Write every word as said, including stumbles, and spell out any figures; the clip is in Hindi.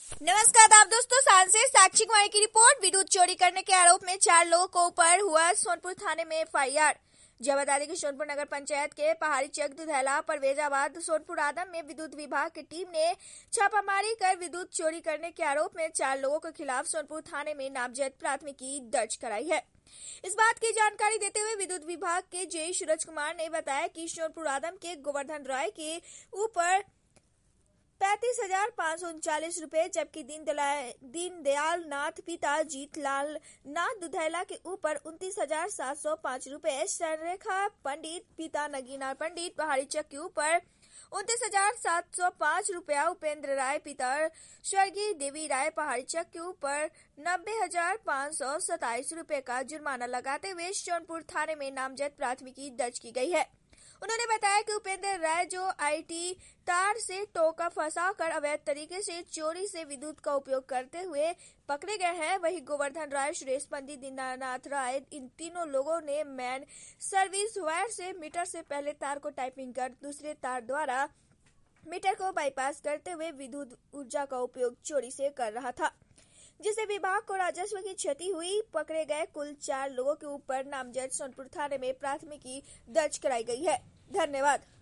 नमस्कार आप दोस्तों, सांझ से साक्षी कुमारी की रिपोर्ट। विद्युत चोरी करने के आरोप में चार लोगों को ऊपर हुआ सोनपुर थाने में एफ आई आर। जब बता दें कि सोनपुर नगर पंचायत के पहाड़ी चक दुधैला परवेजाबाद सोनपुर आदम में विद्युत विभाग की टीम ने छापामारी कर विद्युत चोरी करने के आरोप में चार लोगों के खिलाफ सोनपुर थाने में नामजद प्राथमिकी दर्ज कराई है। इस बात की जानकारी देते हुए विद्युत विभाग के जे सूरज कुमार ने बताया कि सोनपुर आदम के गोवर्धन राय के ऊपर पैंतीस हजार पाँच सौ उनचालीस रूपए, जबकि दीनदयाल नाथ पिता जीतलाल नाथ दुधैला के ऊपर उनतीस हजार सात सौ पाँच रूपए, सररेखा पंडित पिता नगीना पंडित पहाड़ी चक के ऊपर उनतीस हजार सात सौ पाँच रूपया, उपेंद्र राय पिता स्वर्गीय देवी राय पहाड़ी चक के ऊपर नब्बे हजार पाँच सौ सताइस रूपए का जुर्माना लगाते हुए सोनपुर थाने में नामजद प्राथमिकी दर्ज की गई है। उन्होंने बताया कि उपेंद्र राय जो आई टी तार से टोका फंसाकर अवैध तरीके से चोरी से विद्युत का उपयोग करते हुए पकड़े गए हैं, वहीं गोवर्धन राय, सुरेश पंडित, दीनानाथ राय, इन तीनों लोगों ने मैन सर्विस वायर से मीटर से पहले तार को टाइपिंग कर दूसरे तार द्वारा मीटर को बाईपास करते हुए विद्युत ऊर्जा का उपयोग चोरी से कर रहा था, जिससे विभाग को राजस्व की क्षति हुई। पकड़े गए कुल चार लोगों के ऊपर नामजद सोनपुर थाने में प्राथमिकी दर्ज कराई गई है। धन्यवाद।